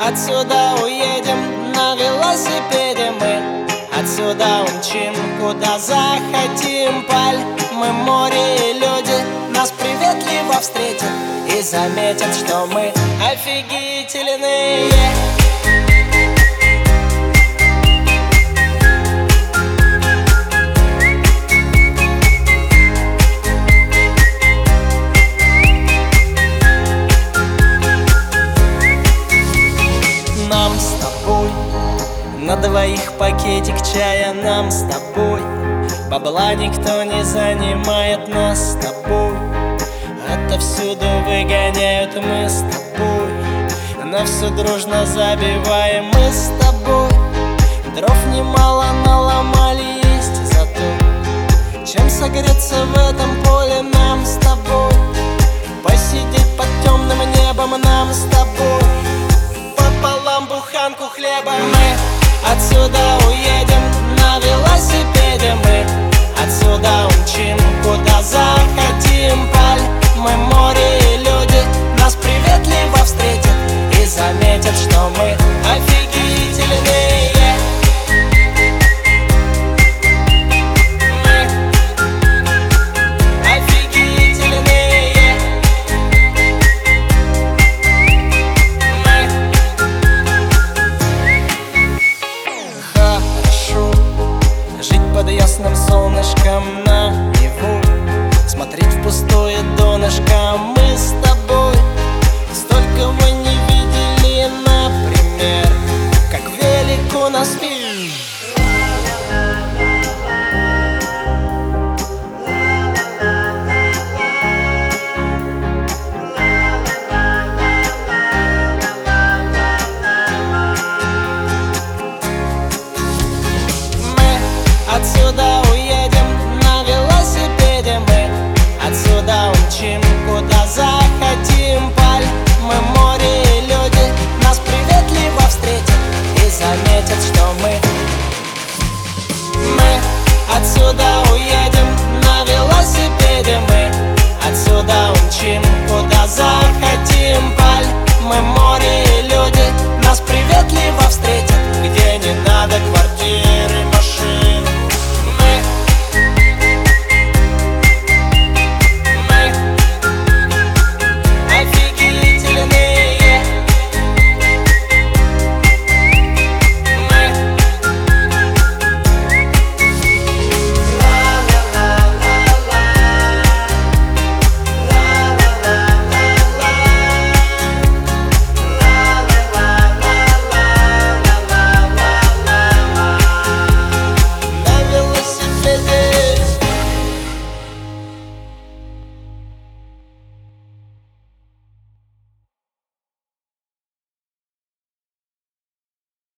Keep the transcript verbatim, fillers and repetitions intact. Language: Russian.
отсюда уедем на велосипеде мы. Отсюда умчим, куда захотим. Паль, мы море и люди нас приветливо встретят и заметят, что мы офигительные. Нам с тобой на двоих пакетик чая, нам с тобой бабла никто не занимает, нас с тобой отовсюду выгоняют, мы с тобой на все дружно забиваем, мы с тобой дров немало наломали, есть зато чем согреться в этом поле. Нам с тобой посидеть под темным небом, нам с тобой пополам буханку хлеба. Мы отсюда уедем на велосипеде мы. Отсюда умчим, куда захотим. Паль, мы море и люди нас приветливо встретят и заметят, что мы офигительные. Под ясным солнышком наяву, смотреть в пустое донышко. Мы с тобой столько мы не видели, например, как велик у нас мир. Отсюда